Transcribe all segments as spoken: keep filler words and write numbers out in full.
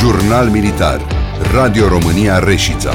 Jurnal Militar. Radio România Reșița.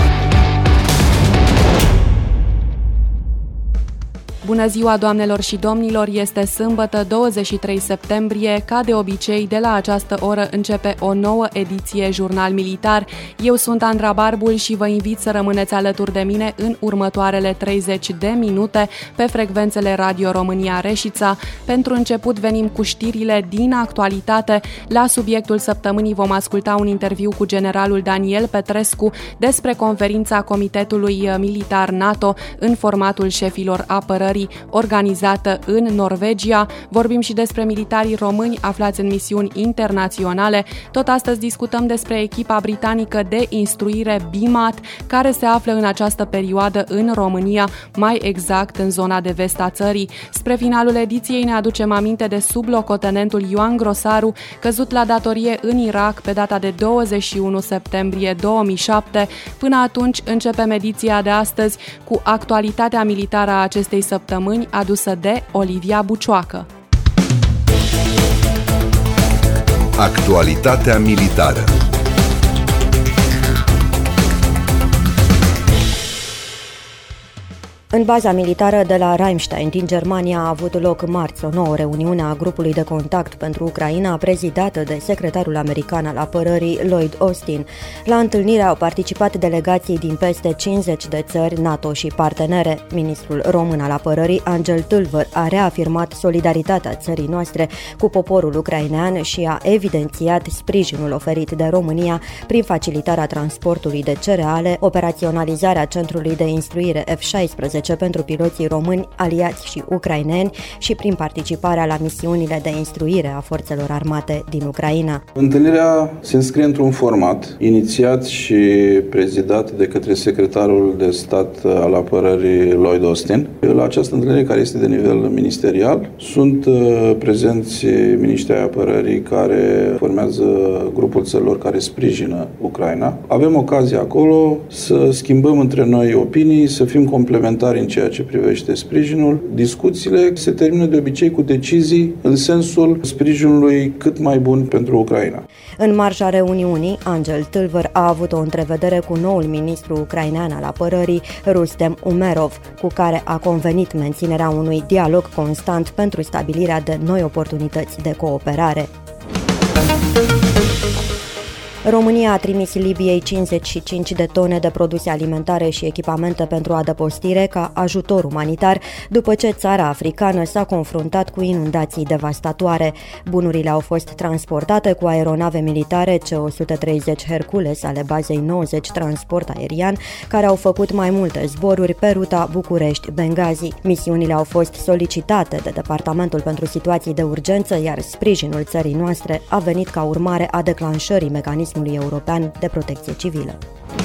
Bună ziua, doamnelor și domnilor! Este sâmbătă, douăzeci și trei septembrie. Ca de obicei, de la această oră începe o nouă ediție Jurnal Militar. Eu sunt Andra Barbul și vă invit să rămâneți alături de mine în următoarele treizeci de minute pe frecvențele Radio România Reșița. Pentru început venim cu știrile din actualitate. La subiectul săptămânii vom asculta un interviu cu generalul Daniel Petrescu despre conferința Comitetului Militar NATO în formatul șefilor apărării organizată în Norvegia. Vorbim și despre militarii români aflați în misiuni internaționale. Tot astăzi discutăm despre echipa britanică de instruire B M A T, care se află în această perioadă în România, mai exact în zona de vest a țării. Spre finalul ediției ne aducem aminte de sublocotenentul Ioan Grosaru, căzut la datorie în Irak pe data de douăzeci și unu septembrie două mii șapte. Până atunci începem ediția de astăzi cu actualitatea militară a acestei săptămâni adusă de Olivia Bucioacă. Actualitatea militară. În baza militară de la Ramstein din Germania a avut loc marți o nouă reuniune a grupului de contact pentru Ucraina, prezidată de secretarul american al apărării Lloyd Austin. La întâlnire au participat delegații din peste cincizeci de țări NATO și partenere. Ministrul român al apărării, Angel Tâlvăr, a reafirmat solidaritatea țării noastre cu poporul ucrainean și a evidențiat sprijinul oferit de România prin facilitarea transportului de cereale, operaționalizarea centrului de instruire F șaisprezece pentru piloții români, aliați și ucraineni și prin participarea la misiunile de instruire a forțelor armate din Ucraina. Întâlnirea se înscrie într-un format inițiat și prezidat de către secretarul de stat al apărării Lloyd Austin. La această întâlnire, care este de nivel ministerial, sunt prezenți miniștrii ai apărării care formează grupul țărilor care sprijină Ucraina. Avem ocazia acolo să schimbăm între noi opinii, să fim complementari în ceea ce privește sprijinul. Discuțiile se termină de obicei cu decizii în sensul sprijinului cât mai bun pentru Ucraina. În marja reuniunii, Angel Tâlvăr a avut o întrevedere cu noul ministru ucrainean al apărării, Rustem Umerov, cu care a convenit menținerea unui dialog constant pentru stabilirea de noi oportunități de cooperare. România a trimis Libiei cincizeci și cinci de tone de produse alimentare și echipamente pentru adăpostire ca ajutor umanitar, după ce țara africană s-a confruntat cu inundații devastatoare. Bunurile au fost transportate cu aeronave militare C o sută treizeci Hercules ale bazei nouăzeci transport aerian, care au făcut mai multe zboruri pe ruta București-Benghazi. Misiunile au fost solicitate de Departamentul pentru Situații de Urgență, iar sprijinul țării noastre a venit ca urmare a declanșării mecanismului european de protecție civilă.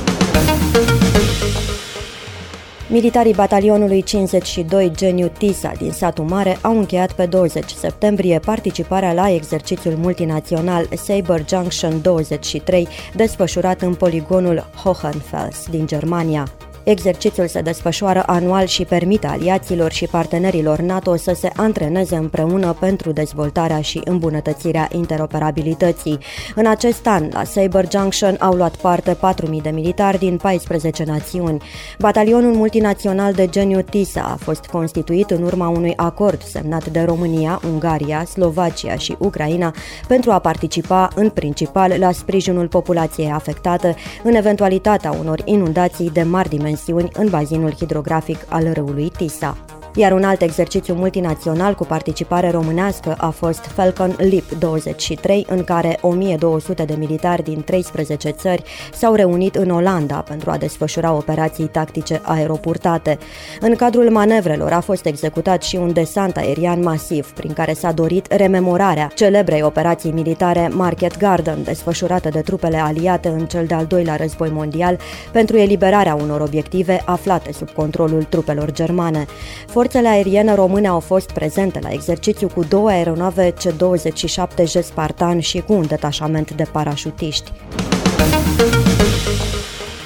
Militarii batalionului cincizeci și doi Geniu Tisa din Satu Mare au încheiat pe douăzeci septembrie participarea la exercițiul multinațional Saber Junction douăzeci și trei, desfășurat în poligonul Hohenfels din Germania. Exercițiul se desfășoară anual și permite aliaților și partenerilor NATO să se antreneze împreună pentru dezvoltarea și îmbunătățirea interoperabilității. În acest an, la Saber Junction au luat parte patru mii de militari din paisprezece națiuni. Batalionul multinațional de Geniu Tisa a fost constituit în urma unui acord semnat de România, Ungaria, Slovacia și Ucraina pentru a participa în principal la sprijinul populației afectate în eventualitatea unor inundații de mari dimensiuni în bazinul hidrografic al râului Tisa. Iar un alt exercițiu multinațional cu participare românească a fost Falcon Leap douăzeci și trei, în care o mie două sute de militari din treisprezece țări s-au reunit în Olanda pentru a desfășura operații tactice aeropurtate. În cadrul manevrelor a fost executat și un desant aerian masiv, prin care s-a dorit rememorarea celebrei operații militare Market Garden, desfășurată de trupele aliate în cel de-al doilea război mondial pentru eliberarea unor obiective aflate sub controlul trupelor germane. Forțele aeriene române au fost prezente la exercițiu cu două aeronave C douăzeci și șapte J Spartan și cu un detașament de parașutiști.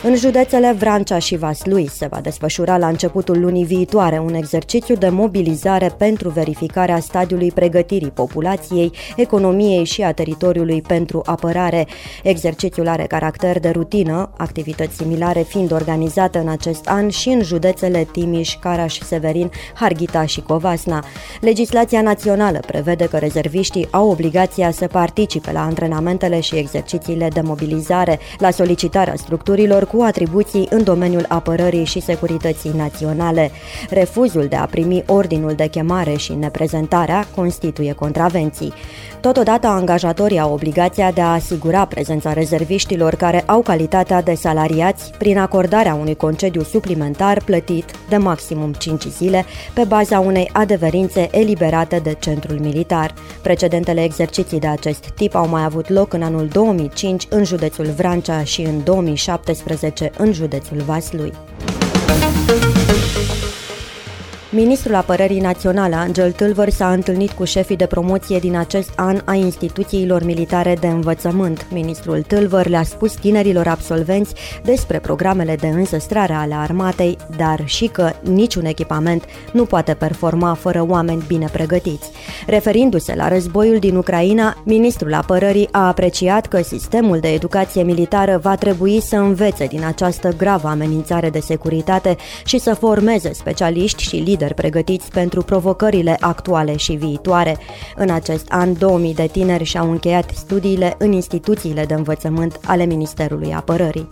În județele Vrancea și Vaslui se va desfășura la începutul lunii viitoare un exercițiu de mobilizare pentru verificarea stadiului pregătirii populației, economiei și a teritoriului pentru apărare. Exercițiul are caracter de rutină, activități similare fiind organizate în acest an și în județele Timiș, Caraș, Severin, Harghita și Covasna. Legislația națională prevede că rezerviștii au obligația să participe la antrenamentele și exercițiile de mobilizare, la solicitarea structurilor cu atribuții în domeniul apărării și securității naționale. Refuzul de a primi ordinul de chemare și neprezentarea constituie contravenții. Totodată, angajatorii au obligația de a asigura prezența rezerviștilor care au calitatea de salariați prin acordarea unui concediu suplimentar plătit de maximum cinci zile pe baza unei adeverințe eliberate de centrul militar. Precedentele exerciții de acest tip au mai avut loc în anul două mii cinci în județul Vrancea și în două mii șaptesprezece în județul Vaslui. Ministrul Apărării Naționale, Angel Tâlvăr, s-a întâlnit cu șefii de promoție din acest an a instituțiilor militare de învățământ. Ministrul Tâlvăr le-a spus tinerilor absolvenți despre programele de înzestrare ale armatei, dar și că niciun echipament nu poate performa fără oameni bine pregătiți. Referindu-se la războiul din Ucraina, ministrul Apărării a apreciat că sistemul de educație militară va trebui să învețe din această gravă amenințare de securitate și să formeze specialiști și lideri pregătiți pentru provocările actuale și viitoare. În acest an, două mii de tineri și-au încheiat studiile în instituțiile de învățământ ale Ministerului Apărării.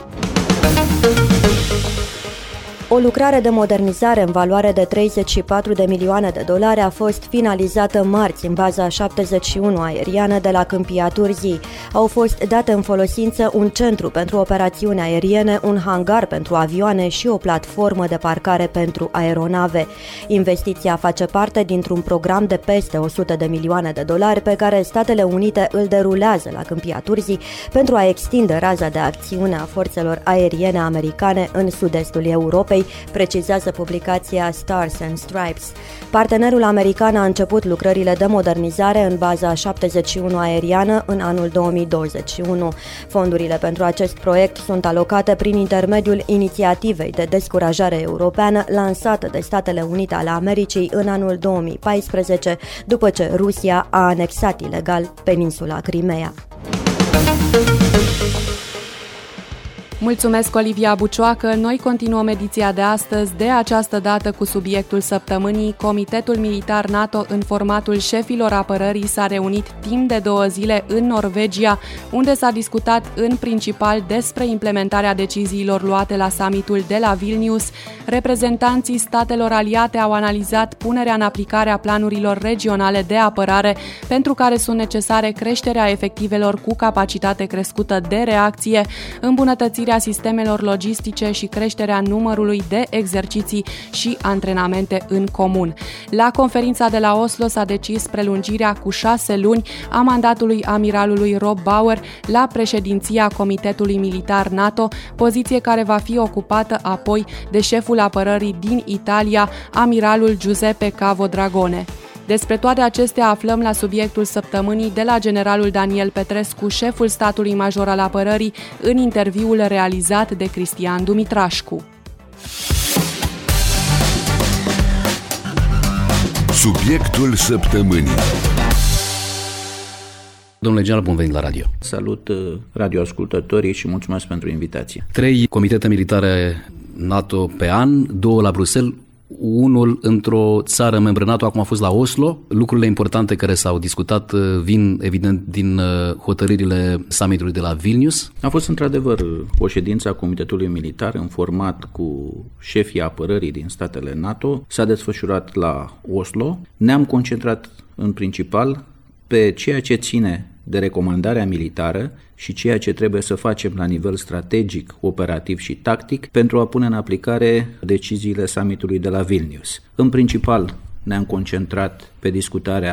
O lucrare de modernizare în valoare de treizeci și patru de milioane de dolari a fost finalizată marți în baza șaptezeci și unu aeriană de la Câmpia Turzii. Au fost date în folosință un centru pentru operațiuni aeriene, un hangar pentru avioane și o platformă de parcare pentru aeronave. Investiția face parte dintr-un program de peste o sută de milioane de dolari pe care Statele Unite îl derulează la Câmpia Turzii pentru a extinde raza de acțiune a forțelor aeriene americane în sud-estul Europei, precizează publicația Stars and Stripes. Partenerul american a început lucrările de modernizare în baza șaptezeci și unu aeriană în anul două mii douăzeci și unu. Fondurile pentru acest proiect sunt alocate prin intermediul inițiativei de descurajare europeană lansată de Statele Unite ale Americii în anul două mii paisprezece, după ce Rusia a anexat ilegal peninsula Crimea. Mulțumesc, Olivia Bucioacă. Noi continuăm ediția de astăzi, de această dată cu subiectul săptămânii. Comitetul Militar NATO în formatul șefilor apărării s-a reunit timp de două zile în Norvegia, unde s-a discutat în principal despre implementarea deciziilor luate la summitul de la Vilnius. Reprezentanții statelor aliate au analizat punerea în aplicare a planurilor regionale de apărare, pentru care sunt necesare creșterea efectivelor cu capacitate crescută de reacție, îmbunătățirea sistemelor logistice și creșterea numărului de exerciții și antrenamente în comun. La conferința de la Oslo s-a decis prelungirea cu șase luni a mandatului amiralului Rob Bauer la președinția Comitetului Militar NATO, poziție care va fi ocupată apoi de șeful apărării din Italia, amiralul Giuseppe Cavo Dragone. Despre toate acestea aflăm la subiectul săptămânii de la generalul Daniel Petrescu, șeful statului major al apărării, în interviul realizat de Cristian Dumitrașcu. Subiectul săptămânii. Domnule general, bun venit la radio. Salut radioascultătorii și mulțumesc pentru invitație. Trei comitete militare NATO pe an, două la Bruxelles, unul într-o țară membră NATO, acum a fost la Oslo. Lucrurile importante care s-au discutat vin evident din hotărârile summitului de la Vilnius. A fost într-adevăr o ședință a Comitetului Militar în format cu șefii apărării din statele NATO. S-a desfășurat la Oslo. Ne-am concentrat în principal pe ceea ce ține de recomandarea militară și ceea ce trebuie să facem la nivel strategic, operativ și tactic pentru a pune în aplicare deciziile summitului de la Vilnius. În principal ne-am concentrat pe discutarea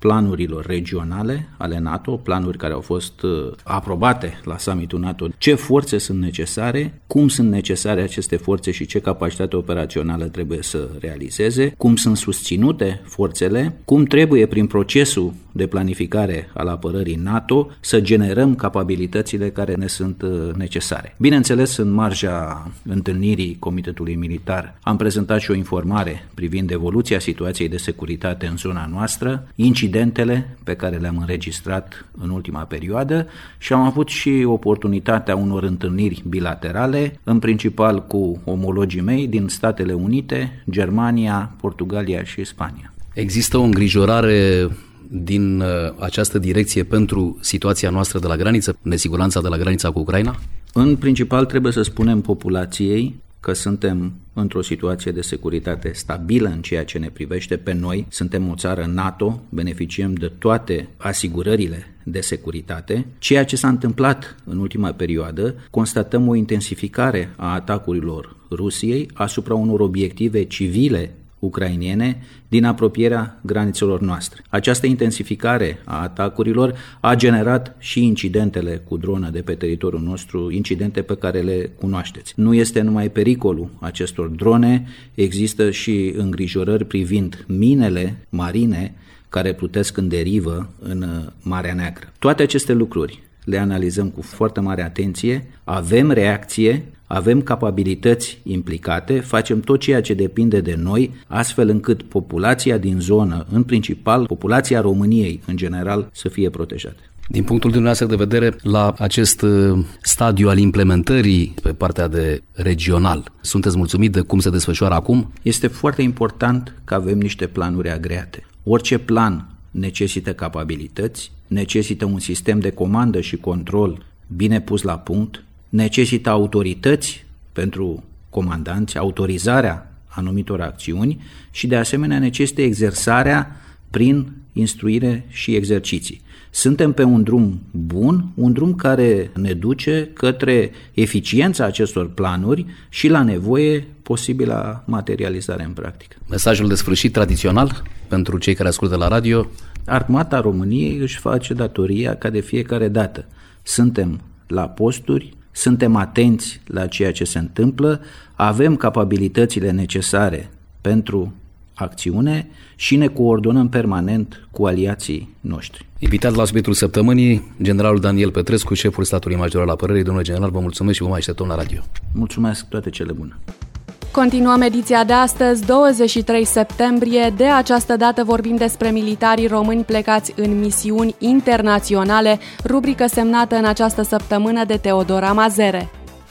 planurilor regionale ale NATO, planuri care au fost aprobate la summitul NATO, ce forțe sunt necesare, cum sunt necesare aceste forțe și ce capacitate operațională trebuie să realizeze, cum sunt susținute forțele, cum trebuie prin procesul de planificare al apărării NATO să generăm capabilitățile care ne sunt necesare. Bineînțeles, în marja întâlnirii Comitetului Militar am prezentat și o informare privind evoluția situației de securitate în zona noastră, incidentele pe care le-am înregistrat în ultima perioadă și am avut și oportunitatea unor întâlniri bilaterale, în principal cu omologii mei din Statele Unite, Germania, Portugalia și Spania. Există o îngrijorare din această direcție pentru situația noastră de la graniță, nesiguranța de la granița cu Ucraina? În principal trebuie să spunem populației că suntem într-o situație de securitate stabilă în ceea ce ne privește pe noi. Suntem o țară NATO, beneficiem de toate asigurările de securitate. Ceea ce s-a întâmplat în ultima perioadă, constatăm o intensificare a atacurilor Rusiei asupra unor obiective civile ucrainene din apropierea granițelor noastre. Această intensificare a atacurilor a generat și incidentele cu dronă de pe teritoriul nostru, incidente pe care le cunoașteți. Nu este numai pericolul acestor drone, există și îngrijorări privind minele marine care plutesc în derivă în Marea Neagră. Toate aceste lucruri le analizăm cu foarte mare atenție, avem reacție, avem capabilități implicate, facem tot ceea ce depinde de noi, astfel încât populația din zonă, în principal populația României în general, să fie protejată. Din punctul dumneavoastră de vedere, la acest stadiu al implementării pe partea de regional, sunteți mulțumit de cum se desfășoară acum? Este foarte important că avem niște planuri agreate. Orice plan necesită capabilități, necesită un sistem de comandă și control bine pus la punct, necesită autorități pentru comandanți, autorizarea anumitor acțiuni și de asemenea necesită exersarea prin instruire și exerciții. Suntem pe un drum bun, un drum care ne duce către eficiența acestor planuri și la nevoie posibilă materializare în practică. Mesajul de sfârșit tradițional pentru cei care ascultă la radio? Armata României își face datoria ca de fiecare dată. Suntem la posturi, suntem atenți la ceea ce se întâmplă, avem capabilitățile necesare pentru acțiune și ne coordonăm permanent cu aliații noștri. Invitat la subiectul săptămânii, generalul Daniel Petrescu, șeful statului major al apărării. Domnule general, vă mulțumesc și vă mai așteptăm la radio. Mulțumesc, toate cele bune. Continuăm ediția de astăzi, douăzeci și trei septembrie. De această dată vorbim despre militarii români plecați în misiuni internaționale, rubrică semnată în această săptămână de Teodora Mazere.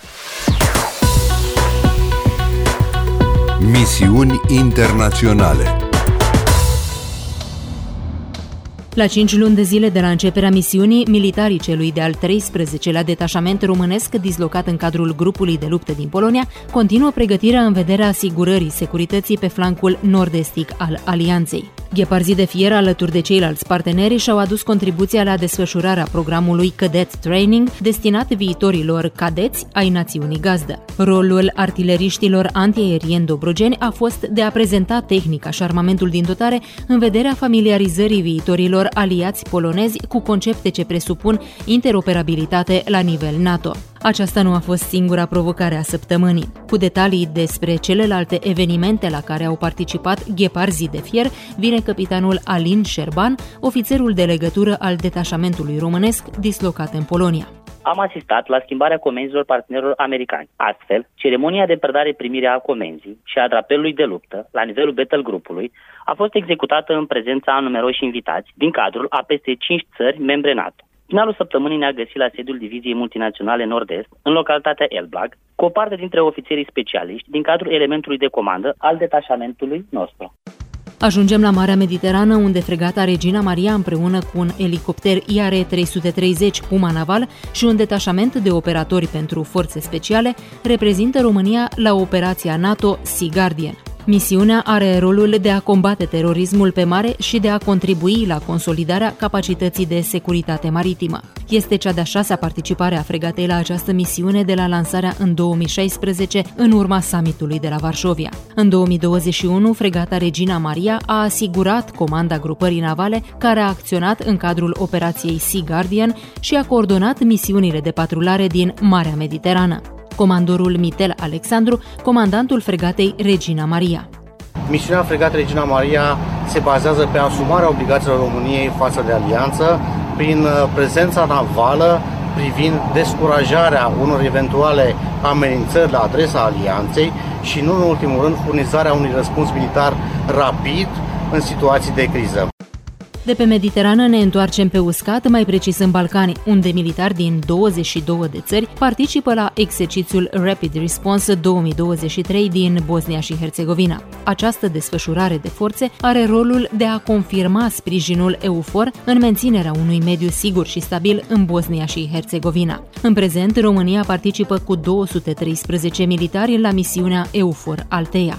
Misiuni internaționale. La cinci luni de zile de la începerea misiunii, militarii celui de-al treisprezecelea detașament românesc dislocat în cadrul grupului de luptă din Polonia continuă pregătirea în vederea asigurării securității pe flancul nord-estic al alianței. Gheparzii de fier, alături de ceilalți parteneri, și-au adus contribuția la desfășurarea programului Cadet Training, destinat viitorilor cadeți ai națiunii gazdă. Rolul artileriștilor antiaerieni dobrogeni a fost de a prezenta tehnica și armamentul din dotare în vederea familiarizării viitorilor aliați polonezi cu concepte ce presupun interoperabilitate la nivel NATO. Aceasta nu a fost singura provocare a săptămânii. Cu detalii despre celelalte evenimente la care au participat gheparzii de fier, vine capitanul Alin Șerban, ofițerul de legătură al detașamentului românesc dislocat în Polonia. Am asistat la schimbarea comenzilor partenerilor americani. Astfel, ceremonia de predare-primire a comenzii și a drapelului de luptă, la nivelul battle grupului, a fost executată în prezența a numeroși invitați din cadrul a peste cinci țări membre NATO. Finalul săptămânii ne-a găsit la sediul Diviziei Multinaționale Nord-Est, în localitatea Elblag, cu o parte dintre ofițerii specialiști din cadrul elementului de comandă al detașamentului nostru. Ajungem la Marea Mediterană, unde fregata Regina Maria, împreună cu un elicopter I R trei sute treizeci Puma Naval și un detașament de operatori pentru forțe speciale, reprezintă România la operația NATO Sea Guardian. Misiunea are rolul de a combate terorismul pe mare și de a contribui la consolidarea capacității de securitate maritimă. Este cea de-a șasea participare a fregatei la această misiune de la lansarea în două mii șaisprezece, în urma summitului de la Varșovia. În două mii douăzeci și unu, fregata Regina Maria a asigurat comanda grupării navale care a acționat în cadrul operației Sea Guardian și a coordonat misiunile de patrulare din Marea Mediterană. Comandorul Mitel Alexandru, comandantul fregatei Regina Maria. Misiunea fregatei Regina Maria se bazează pe asumarea obligațiilor României față de alianță prin prezența navală privind descurajarea unor eventuale amenințări la adresa alianței și, nu în ultimul rând, furnizarea unui răspuns militar rapid în situații de criză. De pe Mediterană ne întoarcem pe uscat, mai precis în Balcani, unde militari din douăzeci și două de țări participă la exercițiul Rapid Response două mii douăzeci și trei din Bosnia și Herțegovina. Această desfășurare de forțe are rolul de a confirma sprijinul EUFOR în menținerea unui mediu sigur și stabil în Bosnia și Herțegovina. În prezent, România participă cu două sute treisprezece militari la misiunea EUFOR Althea.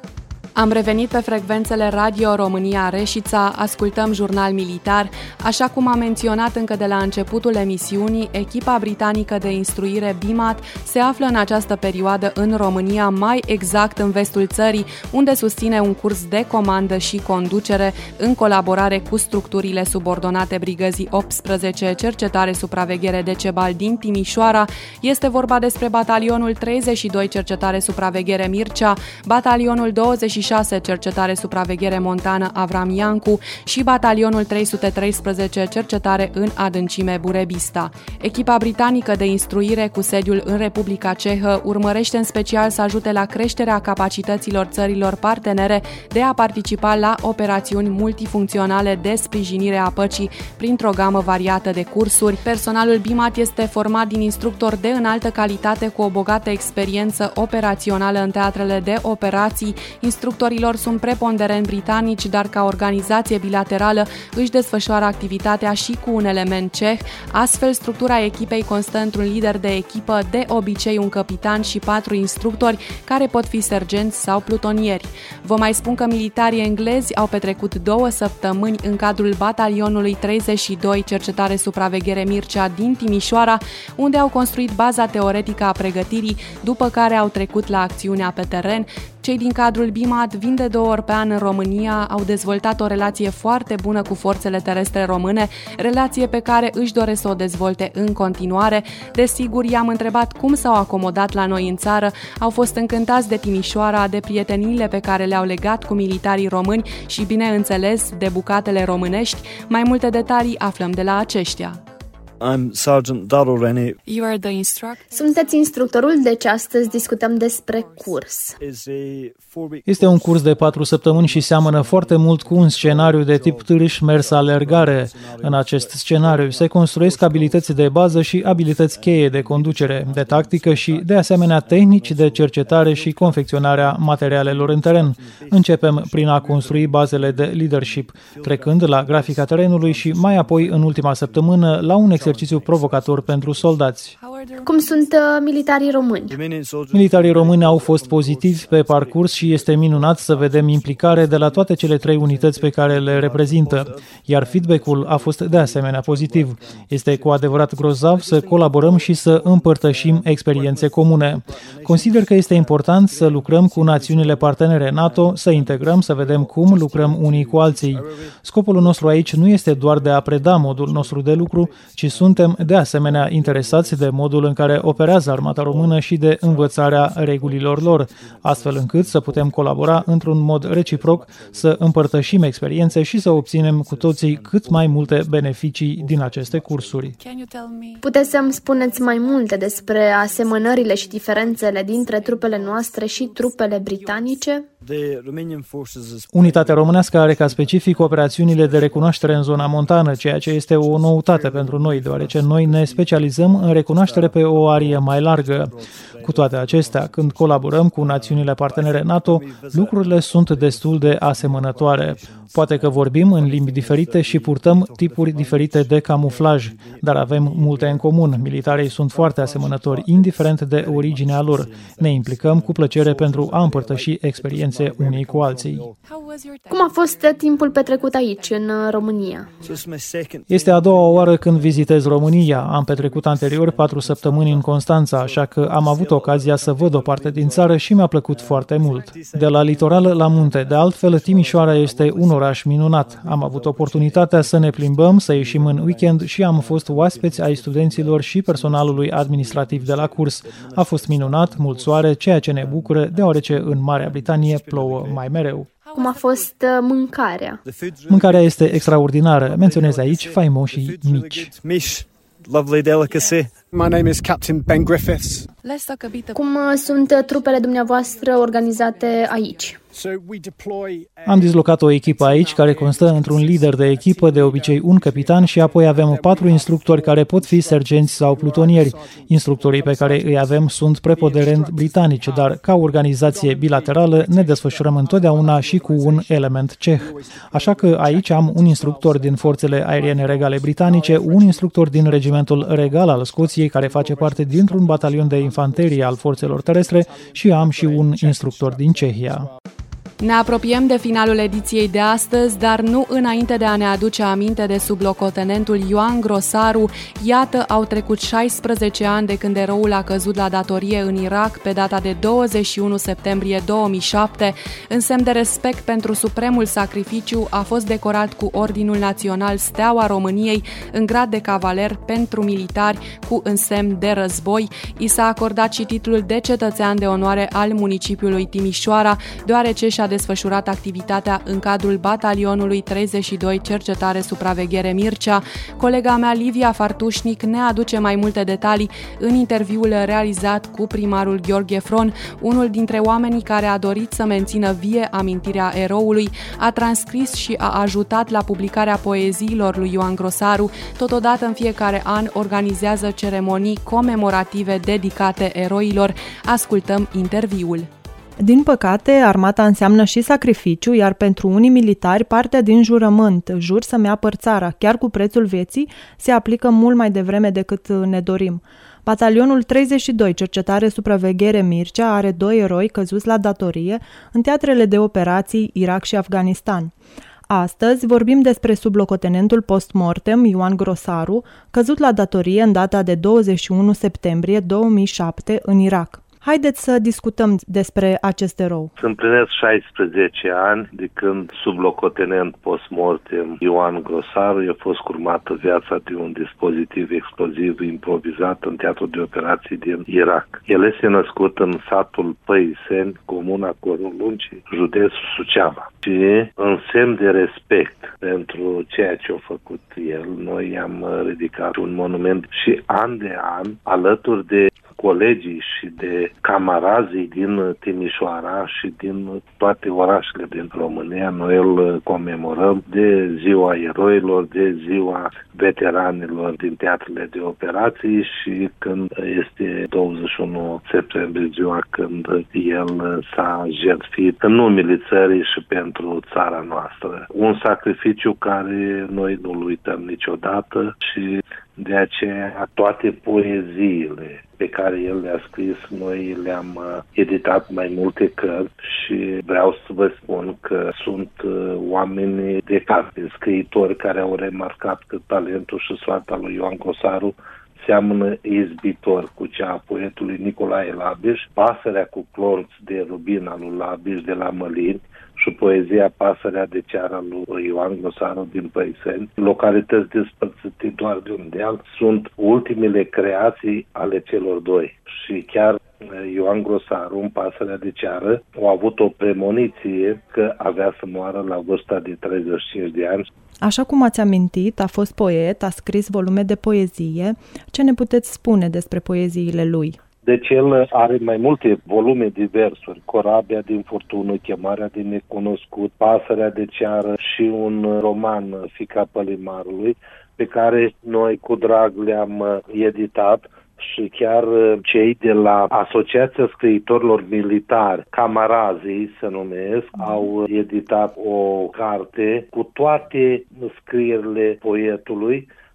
Am revenit pe frecvențele Radio România Reșița, ascultăm jurnal militar. Așa cum am menționat încă de la începutul emisiunii, echipa britanică de instruire B I M A T se află în această perioadă în România, mai exact în vestul țării, unde susține un curs de comandă și conducere în colaborare cu structurile subordonate Brigăzii optsprezece Cercetare Supraveghere Decebal din Timișoara. Este vorba despre batalionul treizeci și doi Cercetare Supraveghere Mircea, batalionul douăzeci și șase Cercetare Supraveghere Montană Avram Iancu și batalionul trei sute treisprezece Cercetare în Adâncime Burebista. Echipa britanică de instruire cu sediul în Republica Cehă urmărește în special să ajute la creșterea capacităților țărilor partenere de a participa la operațiuni multifuncționale de sprijinire a păcii printr-o gamă variată de cursuri. Personalul B I M A T este format din instructori de înaltă calitate cu o bogată experiență operațională în teatrele de operații. Instructorilor sunt preponderent britanici, dar ca organizație bilaterală își desfășoară activitatea și cu un element ceh. Astfel, structura echipei constă într-un lider de echipă, de obicei un capitan și patru instructori, care pot fi sergenți sau plutonieri. Vă mai spun că militarii englezi au petrecut două săptămâni în cadrul batalionului treizeci și doi Cercetare Supraveghere Mircea din Timișoara, unde au construit baza teoretică a pregătirii, după care au trecut la acțiunea pe teren. Cei din cadrul B I M A T vin de două ori pe an în România, au dezvoltat o relație foarte bună cu forțele terestre române, relație pe care își doresc să o dezvolte în continuare. Desigur, i-am întrebat cum s-au acomodat la noi în țară, au fost încântați de Timișoara, de prieteniile pe care le-au legat cu militarii români și, bineînțeles, de bucatele românești. Mai multe detalii aflăm de la aceștia. I'm Sergeant Darryl Rennie. You are the instructor. Sunteți instructorul, deci astăzi discutăm despre curs. Este un curs de patru săptămâni și seamănă foarte mult cu un scenariu de tip târâș mers alergare. În acest scenariu se construiesc abilități de bază și abilități cheie de conducere, de tactică și, de asemenea, tehnici de cercetare și confecționarea materialelor în teren. Începem prin a construi bazele de leadership, trecând la grafica terenului și mai apoi, în ultima săptămână, la un exercițiu provocator pentru soldați. Cum sunt uh, militarii români? Militarii români au fost pozitivi pe parcurs și este minunat să vedem implicare de la toate cele trei unități pe care le reprezintă, iar feedback-ul a fost de asemenea pozitiv. Este cu adevărat grozav să colaborăm și să împărtășim experiențe comune. Consider că este important să lucrăm cu națiunile partenere NATO, să integrăm, să vedem cum lucrăm unii cu alții. Scopul nostru aici nu este doar de a preda modul nostru de lucru, ci suntem de asemenea interesați de modul în care operează armata română și de învățarea regulilor lor, astfel încât să putem colabora într-un mod reciproc, să împărtășim experiențe și să obținem cu toții cât mai multe beneficii din aceste cursuri. Puteți să-mi spuneți mai multe despre asemănările și diferențele dintre trupele noastre și trupele britanice? Unitatea românească are ca specific operațiunile de recunoaștere în zona montană, ceea ce este o noutate pentru noi, deoarece noi ne specializăm în recunoaștere pe o arie mai largă. Cu toate acestea, când colaborăm cu națiunile partenere NATO, lucrurile sunt destul de asemănătoare. Poate că vorbim în limbi diferite și purtăm tipuri diferite de camuflaj, dar avem multe în comun. Militarii sunt foarte asemănători, indiferent de originea lor. Ne implicăm cu plăcere pentru a împărtăși experiențe cunoștințe unii cu alții. Cum a fost timpul petrecut aici, în România? Este a doua oară când vizitez România. Am petrecut anterior patru săptămâni în Constanța, așa că am avut ocazia să văd o parte din țară și mi-a plăcut foarte mult. De la litoral la munte, de altfel, Timișoara este un oraș minunat. Am avut oportunitatea să ne plimbăm, să ieșim în weekend și am fost oaspeți ai studenților și personalului administrativ de la curs. A fost minunat, mult soare, ceea ce ne bucură, deoarece în Marea Britanie plouă mai mereu. Cum a fost mâncarea? Mâncarea este extraordinară. Menționez aici faimoșii mici. Lovely delicacy. My name is Captain Ben Griffiths. Cum sunt trupele dumneavoastră organizate aici? Am dislocat o echipă aici care constă într-un lider de echipă, de obicei un capitan, și apoi avem patru instructori care pot fi sergenți sau plutonieri. Instructorii pe care îi avem sunt preponderent britanici, dar ca organizație bilaterală ne desfășurăm întotdeauna și cu un element ceh. Așa că aici am un instructor din Forțele Aeriene Regale Britanice, un instructor din Regimentul Regal al Scoției, care face parte dintr-un batalion de infanterie al forțelor terestre, și am și un instructor din Cehia. Ne apropiem de finalul ediției de astăzi, dar nu înainte de a ne aduce aminte de sublocotenentul Ioan Grosaru. Iată, au trecut șaisprezece ani de când eroul a căzut la datorie în Irak pe data de douăzeci și unu septembrie două mii șapte. În semn de respect pentru supremul sacrificiu, a fost decorat cu Ordinul Național Steaua României în grad de cavaler pentru militari cu însemn de război. I s-a acordat și titlul de cetățean de onoare al municipiului Timișoara, deoarece și-a desfășurat activitatea în cadrul batalionului treizeci și doi Cercetare Supraveghere Mircea. Colega mea Livia Fartușnic ne aduce mai multe detalii în interviul realizat cu primarul Gheorghe Fron, unul dintre oamenii care a dorit să mențină vie amintirea eroului, a transcris și a ajutat la publicarea poeziilor lui Ioan Grosaru. Totodată, în fiecare an organizează ceremonii comemorative dedicate eroilor. Ascultăm interviul. Din păcate, armata înseamnă și sacrificiu, iar pentru unii militari, partea din jurământ, jur să-mi apăr țara, chiar cu prețul vieții, se aplică mult mai devreme decât ne dorim. Batalionul treizeci și doi Cercetare Supraveghere Mircea are doi eroi căzuți la datorie în teatrele de operații Irak și Afganistan. Astăzi vorbim despre sublocotenentul post-mortem Ioan Grosaru, căzut la datorie în data de douăzeci și unu septembrie două mii șapte în Irak. Haideți să discutăm despre acest erou. Se împlinesc șaisprezece ani de când sublocotenent post-mortem Ioan Grosaru i-a fost curmată viața de un dispozitiv exploziv improvizat în teatru de operații din Irak. El este născut în satul Păiseni, comuna Corunlungi, județul Suceava. Și în semn de respect pentru ceea ce a făcut el, noi i-am ridicat un monument și an de an, alături de colegii și de camarazii din Timișoara și din toate orașele din România, noi îl comemorăm de ziua eroilor, de ziua veteranilor din teatrele de operații și când este douăzeci și unu septembrie, ziua când el s-a jertfit în numele țării și pentru țara noastră. Un sacrificiu care noi nu-l uităm niciodată și de aceea toate poeziile pe care el le-a scris, noi le-am editat mai multe cărți și vreau să vă spun că sunt oameni de carte, scriitori care au remarcat că talentul și soarta lui Ioan Grosaru seamănă izbitor cu cea a poetului Nicolae Labiș, Pasărea cu clonț de rubin al lui Labiș de la Mălini și poezia Pasărea de ceară lui Ioan Grosaru din Păiseni, localități despărțite doar de un deal, sunt ultimele creații ale celor doi. Și chiar Ioan Grosaru, în Pasărea de ceară, a avut o premoniție că avea să moară la vârsta de treizeci și cinci de ani. Așa cum ați amintit, a fost poet, a scris volume de poezie. Ce ne puteți spune despre poeziile lui? Deci el are mai multe volume de versuri, Corabia din furtună, Chemarea din necunoscut, Pasărea de ceară și un roman, Fica Pălimarului, pe care noi cu drag le-am editat. Și chiar cei de la Asociația Scriitorilor Militari, Camarazii se numesc, au editat o carte cu toate scrierile poetului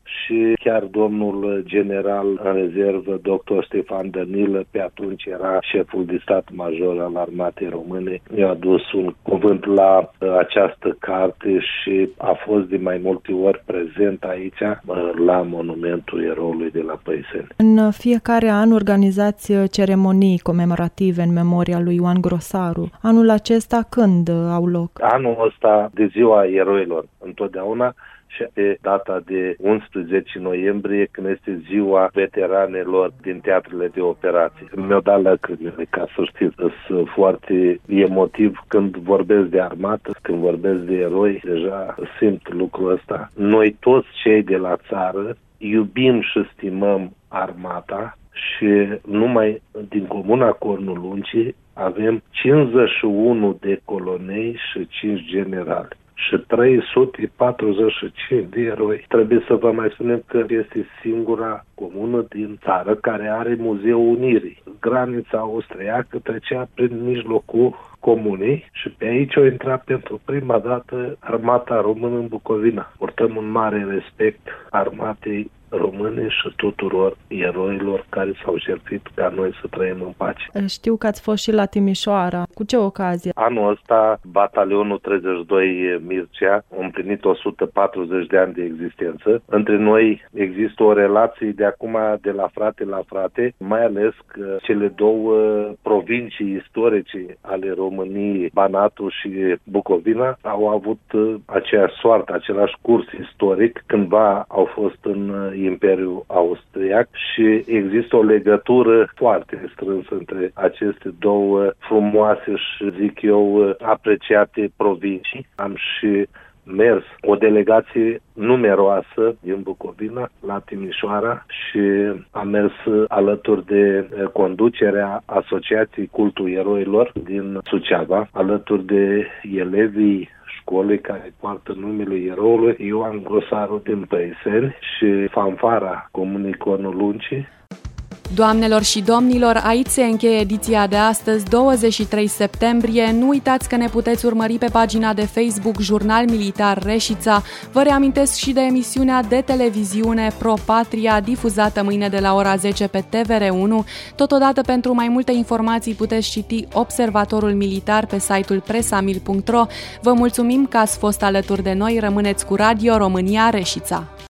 și chiar domnul general în rezervă, doctor Ștefan Dănilă, pe atunci era șeful de stat major al Armatei Române, mi-a adus un cuvânt la această carte și a fost de mai multe ori prezent aici la monumentul eroului de la Păiseni. În fiecare an organizați ceremonii comemorative în memoria lui Ioan Grosaru. Anul acesta când au loc? Anul ăsta de ziua eroilor, întotdeauna, și pe data de unsprezece noiembrie, când este ziua veteranelor din teatrele de operații. Mi-au dat lacrimile, ca să știți. Sunt foarte emotiv când vorbesc de armată, când vorbesc de eroi, deja simt lucrul ăsta. Noi toți cei de la țară iubim și stimăm armata și numai din comuna Cornul Uncii avem cincizeci și unu de colonei și cinci generali și trei sute patruzeci și cinci de eroi. Trebuie să vă mai spunem că este singura comună din țară care are Muzeul Unirii. Granița austriacă trecea prin mijlocul comunei și pe aici a intrat pentru prima dată armata română în Bucovina. Purtăm un mare respect armatei române și tuturor eroilor care s-au jertfit ca noi să trăim în pace. Știu că ați fost și la Timișoara. Cu ce ocazie? Anul ăsta, batalionul treizeci și doi Mircea a împlinit o sută patruzeci de ani de existență. Între noi există o relație de acum de la frate la frate, mai ales că cele două provincii istorice ale României, Banatul și Bucovina, au avut aceeași soartă, același curs istoric. Cândva au fost în Imperiul Austriac și există o legătură foarte strânsă între aceste două frumoase și, zic eu, apreciate provincii. Am și mers o delegație numeroasă din Bucovina la Timișoara și am mers alături de conducerea Asociației Cultul Eroilor din Suceava, alături de elevii școlii care poartă numele eroului Ioan Grosaru din Păiseni și fanfara comunei Cornul Uncii. Doamnelor și domnilor, aici se încheie ediția de astăzi, douăzeci și trei septembrie. Nu uitați că ne puteți urmări pe pagina de Facebook Jurnal Militar Reșița. Vă reamintesc și de emisiunea de televiziune Pro Patria, difuzată mâine de la ora zece pe T V R unu. Totodată, pentru mai multe informații, puteți citi Observatorul Militar pe site-ul presamil punct ro. Vă mulțumim că ați fost alături de noi. Rămâneți cu Radio România Reșița.